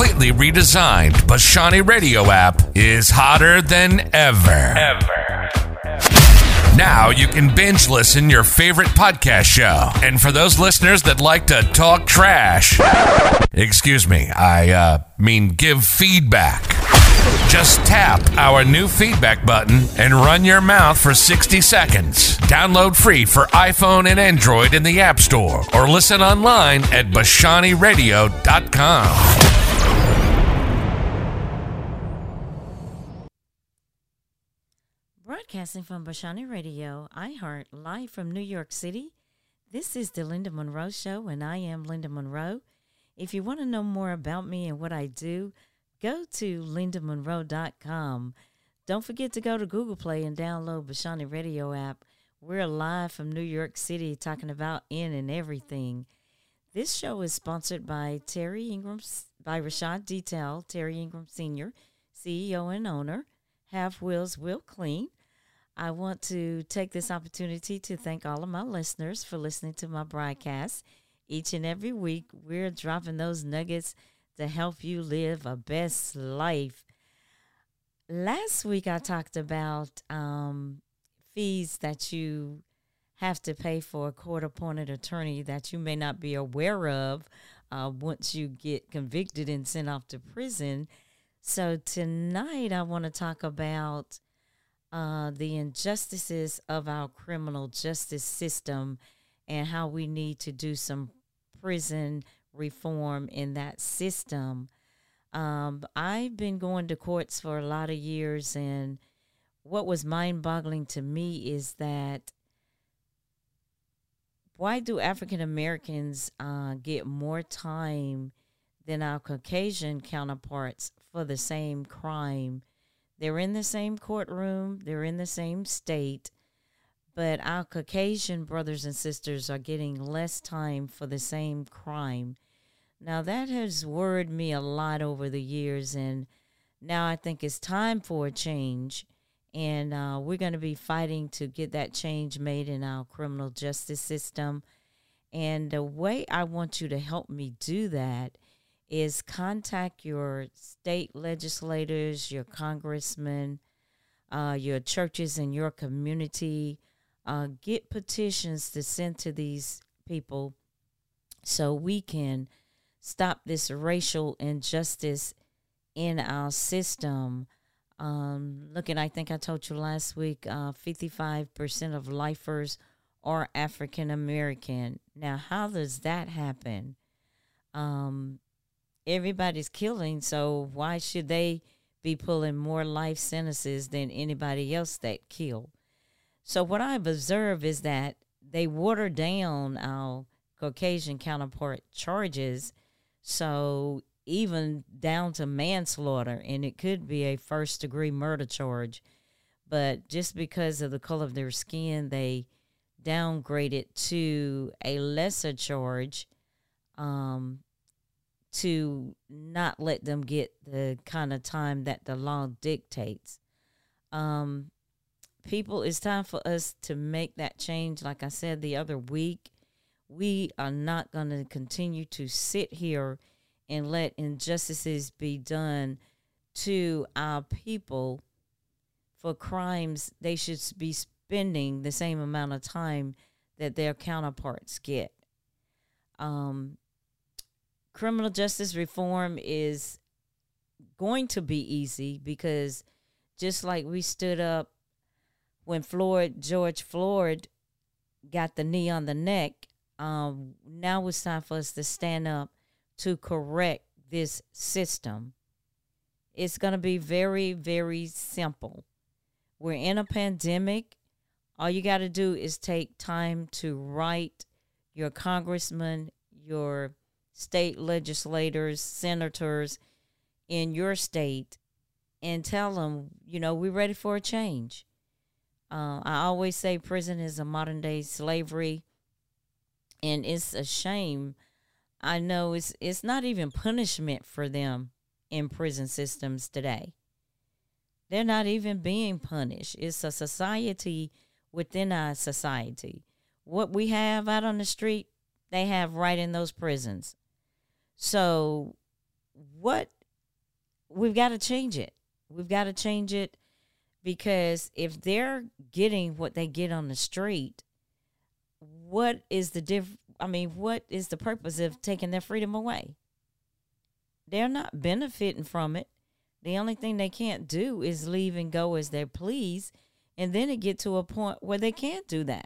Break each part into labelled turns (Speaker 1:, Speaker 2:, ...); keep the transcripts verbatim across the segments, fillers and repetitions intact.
Speaker 1: completely redesigned Bashani Radio app is hotter than ever. Ever. Now you can binge listen your favorite podcast show. And for those listeners that like to talk trash, excuse me, I uh, mean give feedback. Just tap our new feedback button and run your mouth for sixty seconds. Download free for iPhone and Android in the App Store or listen online at bashani radio dot com.
Speaker 2: Broadcasting from Bashani Radio, iHeart, live from New York City. This is the Linda Monroe Show, and I am Linda Monroe. If you want to know more about me and what I do, go to linda monroe dot com. Don't forget to go to Google Play and download Bashani Radio app. We're live from New York City talking about in and everything. This show is sponsored by Terry Ingram, by Rashad Detail, Terry Ingram Senior, C E O and owner, Half Wheels Will Clean. I want to take this opportunity to thank all of my listeners for listening to my broadcast. Each and every week, we're dropping those nuggets to help you live a best life. Last week, I talked about um, fees that you have to pay for a court-appointed attorney that you may not be aware of uh, once you get convicted and sent off to prison. So tonight, I want to talk about uh, the injustices of our criminal justice system and how we need to do some prison reform in that system. Um, I've been going to courts for a lot of years, and what was mind-boggling to me is that why do African Americans uh, get more time than our Caucasian counterparts for the same crime? They're in the same courtroom, they're in the same state, but our Caucasian brothers and sisters are getting less time for the same crime. Now, that has worried me a lot over the years, and now I think it's time for a change, and uh, we're going to be fighting to get that change made in our criminal justice system. And the way I want you to help me do that is contact your state legislators, your congressmen, uh, your churches in your community. Uh, get petitions to send to these people so we can stop this racial injustice in our system. Um, looking, I think I told you last week, uh, fifty-five percent of lifers are African American. Now, how does that happen? Um, everybody's killing, so why should they be pulling more life sentences than anybody else that killed? So what I've observed is that they water down our Caucasian counterpart charges, so even down to manslaughter, and it could be a first-degree murder charge. But just because of the color of their skin, they downgrade it to a lesser charge um, to not let them get the kind of time that the law dictates. Um, people, it's time for us to make that change. Like I said the other week, we are not going to continue to sit here and let injustices be done to our people for crimes they should be spending the same amount of time that their counterparts get. Um, criminal justice reform is going to be easy because just like we stood up when Floyd, George Floyd got the knee on the neck, um, now it's time for us to stand up to correct this system. It's going to be very, very simple. We're in a pandemic. All you got to do is take time to write your congressmen, your state legislators, senators in your state and tell them, you know, we're ready for a change. Uh, I always say prison is a modern day slavery, and it's a shame. I know it's it's not even punishment for them in prison systems today. They're not even being punished. It's a society within our society. What we have out on the street, they have right in those prisons. So what we've got to change it. We've got to change it because if they're getting what they get on the street, what is the diff? I mean, what is the purpose of taking their freedom away? They're not benefiting from it. The only thing they can't do is leave and go as they please, and then it get to a point where they can't do that.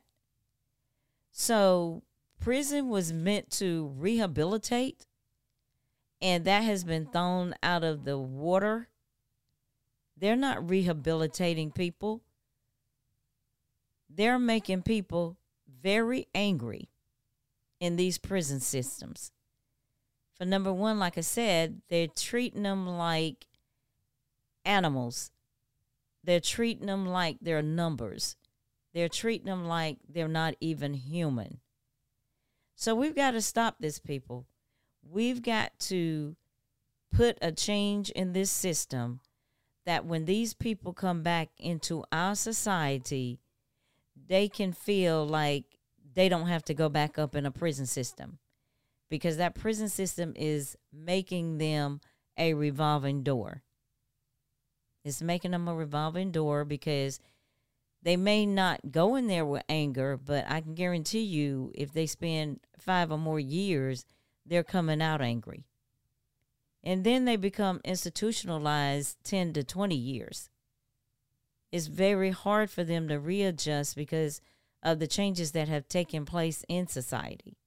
Speaker 2: So prison was meant to rehabilitate, and that has been thrown out of the water. They're not rehabilitating people. They're making people very angry in these prison systems. For number one, like I said, they're treating them like animals. They're treating them like they're numbers. They're treating them like they're not even human. So we've got to stop this, people. We've got to put a change in this system that when these people come back into our society, they can feel like they don't have to go back up in a prison system, because that prison system is making them a revolving door. It's making them a revolving door because they may not go in there with anger, but I can guarantee you if they spend five or more years, they're coming out angry. And then they become institutionalized ten to twenty years. It's very hard for them to readjust because of the changes that have taken place in society.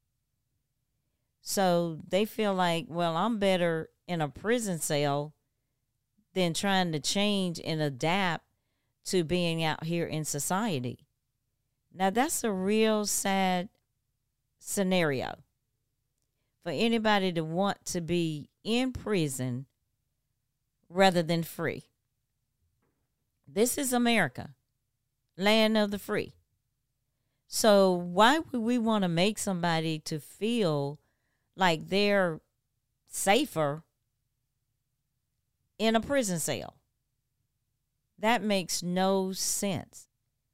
Speaker 2: So they feel like, well, I'm better in a prison cell than trying to change and adapt to being out here in society. Now, that's a real sad scenario for anybody to want to be in prison rather than free. This is America, land of the free. So why would we want to make somebody to feel like they're safer in a prison cell? That makes no sense.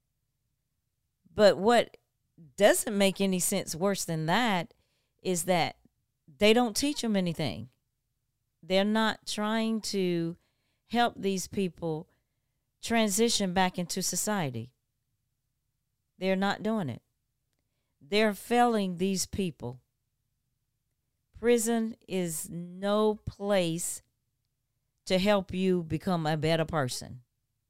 Speaker 2: But what doesn't make any sense worse than that is that they don't teach them anything. They're not trying to help these people transition back into society. They're not doing it. They're failing these people. Prison is no place to help you become a better person.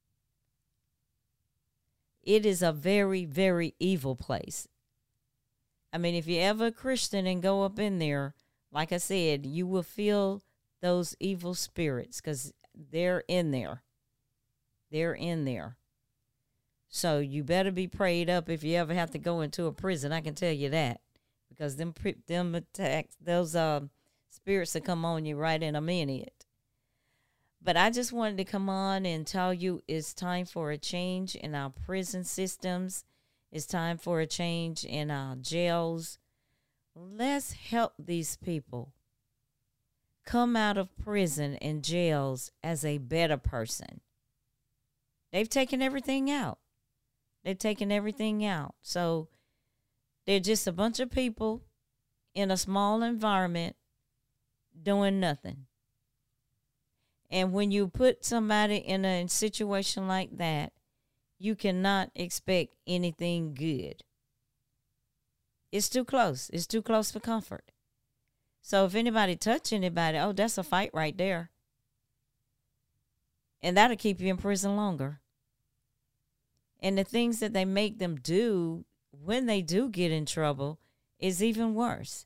Speaker 2: It is a very, very evil place. I mean, if you're ever a Christian and go up in there, like I said, you will feel those evil spirits because they're in there. They're in there. So you better be prayed up if you ever have to go into a prison. I can tell you that, because them them attacks, those uh, spirits that come on you right in a minute. But I just wanted to come on and tell you it's time for a change in our prison systems. It's time for a change in our jails. Let's help these people come out of prison and jails as a better person. They've taken everything out. They've taken everything out. So they're just a bunch of people in a small environment doing nothing. And when you put somebody in a situation like that, you cannot expect anything good. It's too close. It's too close for comfort. So if anybody touch anybody, oh, that's a fight right there. And that'll keep you in prison longer. And the things that they make them do when they do get in trouble is even worse.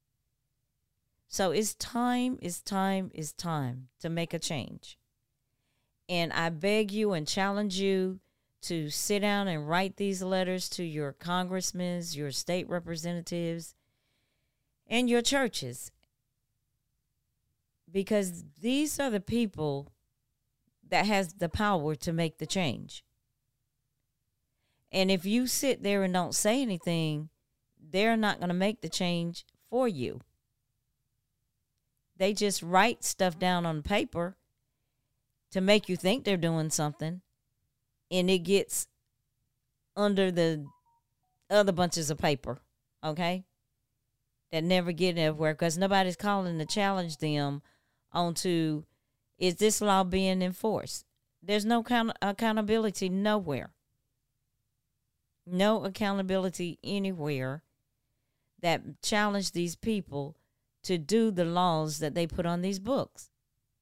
Speaker 2: So it's time, it's time, it's time to make a change. And I beg you and challenge you to sit down and write these letters to your congressmen, your state representatives, and your churches. Because these are the people that has the power to make the change. And if you sit there and don't say anything, they're not going to make the change for you. They just write stuff down on paper to make you think they're doing something, and it gets under the other bunches of paper, okay, that never get anywhere because nobody's calling to challenge them onto Is this law being enforced? There's no account- accountability nowhere. No accountability anywhere that challenge these people to do the laws that they put on these books.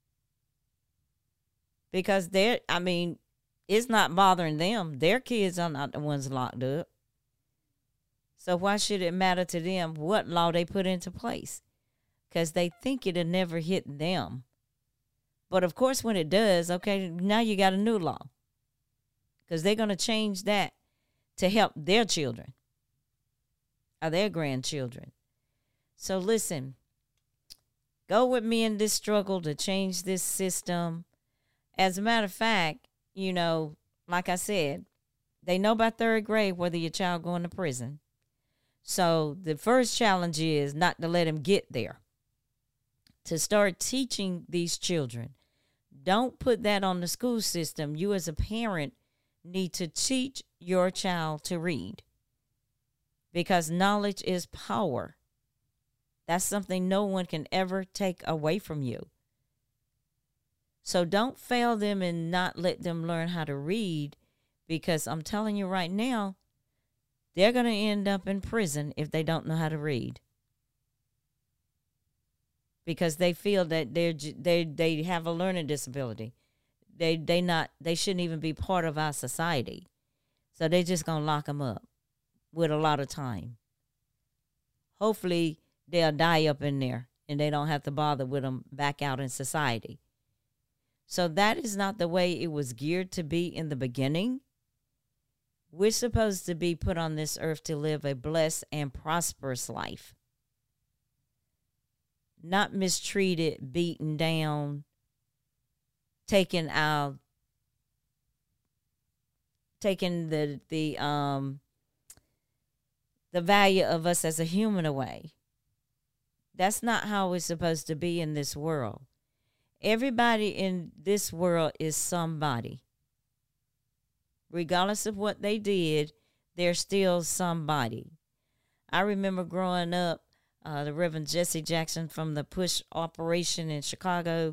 Speaker 2: Because they're, I mean, it's not bothering them. Their kids are not the ones locked up. So why should it matter to them what law they put into place? Because they think it'll never hit them. But of course, when it does, okay, now you got a new law. Because they're going to change that to help their children or their grandchildren. So listen, go with me in this struggle to change this system. As a matter of fact, you know, like I said, they know by third grade whether your child going to prison. So the first challenge is not to let them get there. To start teaching these children. Don't put that on the school system. You as a parent need to teach your child to read. Because knowledge is power. That's something no one can ever take away from you. So don't fail them and not let them learn how to read, because I'm telling you right now, they're going to end up in prison if they don't know how to read. Because they feel that they're they they have a learning disability. They they not they shouldn't even be part of our society. So they're just going to lock them up with a lot of time. Hopefully they'll die up in there and they don't have to bother with them back out in society. So that is not the way it was geared to be in the beginning. We're supposed to be put on this earth to live a blessed and prosperous life. Not mistreated, beaten down, taken out, taking the the um the value of us as a human away. That's not how it's supposed to be in this world. Everybody in this world is somebody. Regardless of what they did, they're still somebody. I remember growing up, uh, the Reverend Jesse Jackson from the Push Operation in Chicago,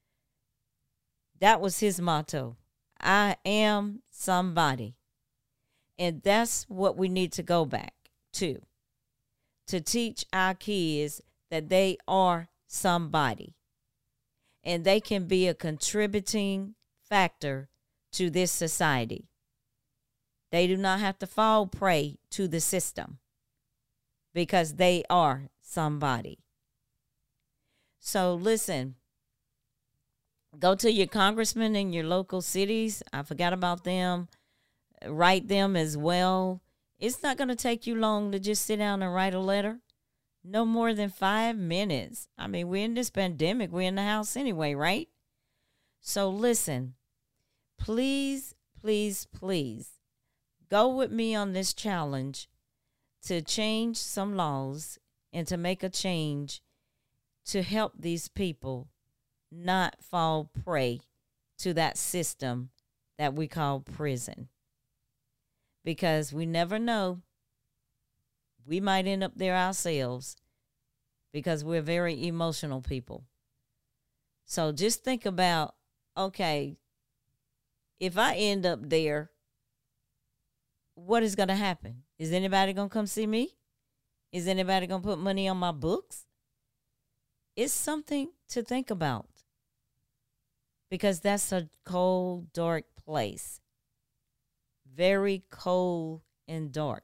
Speaker 2: that was his motto. I am somebody. And that's what we need to go back to. To teach our kids that they are somebody. And they can be a contributing factor to this society. They do not have to fall prey to the system because they are somebody. So listen, go to your congressmen in your local cities. I forgot about them. Write them as well. It's not going to take you long to just sit down and write a letter. No more than five minutes. I mean, we're in this pandemic. We're in the house anyway, right? So listen, please, please, please go with me on this challenge to change some laws and to make a change to help these people not fall prey to that system that we call prison. Because we never know. We might end up there ourselves because we're very emotional people. So just think about, okay, if I end up there, what is going to happen? Is anybody going to come see me? Is anybody going to put money on my books? It's something to think about because that's a cold, dark place. Very cold and dark.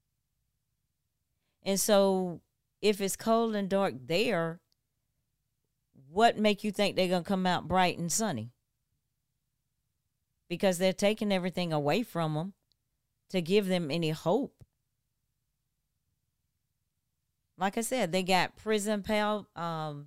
Speaker 2: And so if it's cold and dark there, what make you think they're going to come out bright and sunny? Because they're taking everything away from them to give them any hope. Like I said, they got prison pal, um,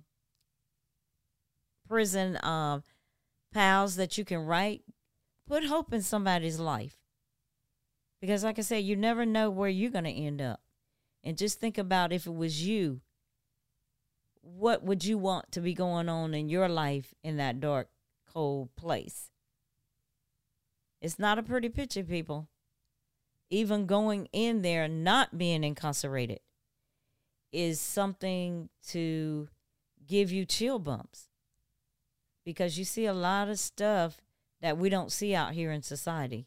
Speaker 2: prison um, pals that you can write. Put hope in somebody's life. Because like I said, you never know where you're going to end up. And just think about if it was you, what would you want to be going on in your life in that dark, cold place? It's not a pretty picture, people. Even going in there, not being incarcerated, is something to give you chill bumps. because you see a lot of stuff that we don't see out here in society.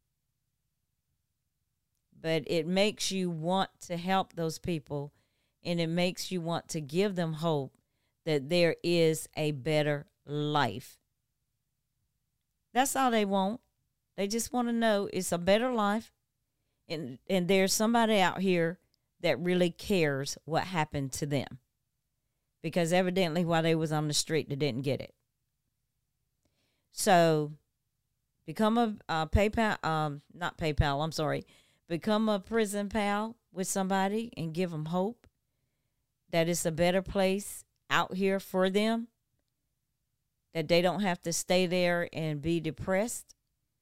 Speaker 2: But it makes you want to help those people, and it makes you want to give them hope that there is a better life. That's all they want. They just want to know it's a better life, and, and there's somebody out here that really cares what happened to them. Because evidently while they was on the street, they didn't get it. So become a, a PayPal, um, not PayPal, I'm sorry. Become a prison pal with somebody and give them hope that it's a better place out here for them, that they don't have to stay there and be depressed.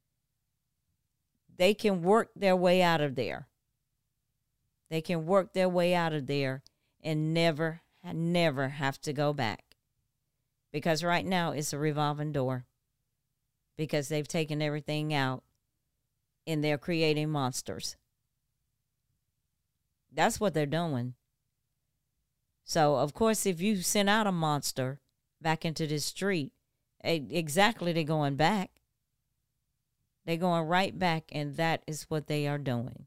Speaker 2: They can work their way out of there. They can work their way out of there and never, never have to go back. Because right now it's a revolving door. Because they've taken everything out and they're creating monsters. That's what they're doing. So, of course, if you send out a monster back into the street, exactly, they're going back. They're going right back, and that is what they are doing.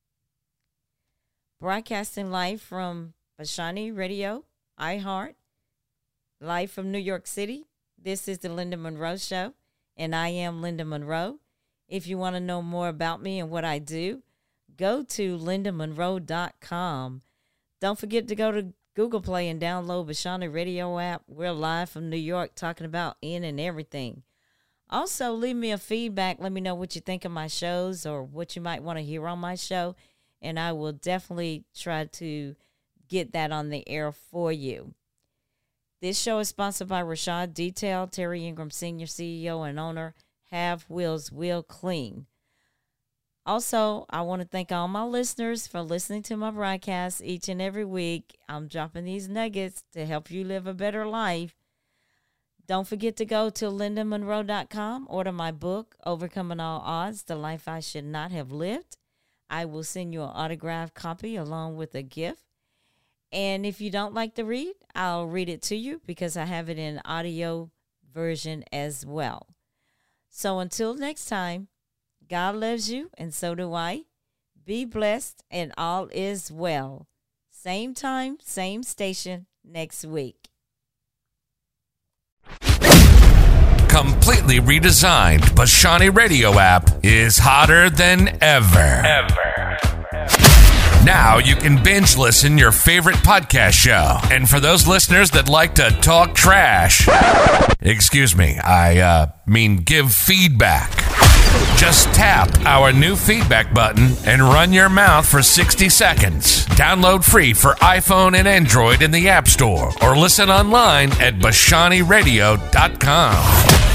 Speaker 2: Broadcasting live from Bashani Radio, iHeart, live from New York City. This is the Linda Monroe Show, and I am Linda Monroe. If you want to know more about me and what I do, go to linda monroe dot com. Don't forget to go to Google Play and download Bashani Radio app. We're live from New York talking about in and everything. Also, leave me a feedback. Let me know what you think of my shows or what you might want to hear on my show, and I will definitely try to get that on the air for you. This show is sponsored by Rashad Detail, Terry Ingram Senior C E O and owner, Have Wheels Wheel Clean. Also, I want to thank all my listeners for listening to my broadcast each and every week. I'm dropping these nuggets to help you live a better life. Don't forget to go to linda monroe dot com. Order my book, Overcoming All Odds, The Life I Should Not Have Lived. I will send you an autographed copy along with a gift. And if you don't like to read, I'll read it to you because I have it in audio version as well. So until next time, God loves you, and so do I. Be blessed, and all is well. Same time, same station next week.
Speaker 1: Completely redesigned Bashani Radio app is hotter than ever. Ever. Now you can binge listen your favorite podcast show. And for those listeners that like to talk trash, excuse me, I uh, mean give feedback. Just tap our new feedback button and run your mouth for sixty seconds. Download free for iPhone and Android in the App Store or listen online at bashani radio dot com.